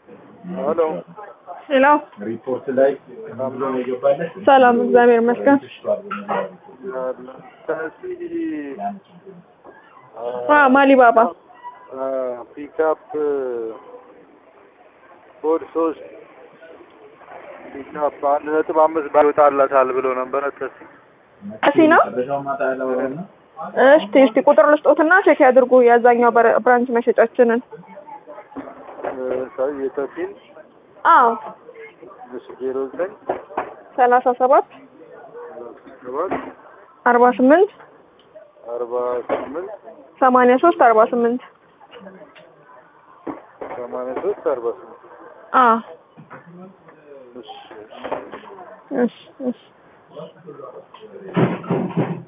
Hello. Hello. ሪፖርት ላይ ነው የገባለሽ። ሰላም እግዚአብሔር ይመስገን። ማሊ ባባ ፒክአፕ ኮድ 3 ፒክአፕ 1.5 ባይወጣላታል ብሎ ነበር። እሺ ነው። እስቲ ቁጥር ልስጦትና ቼክ ያድርጉ ያዛኛው ብራንች መሸጫችንን። የተፊል አዎ 09 37 48 83 48 አዎ እሺ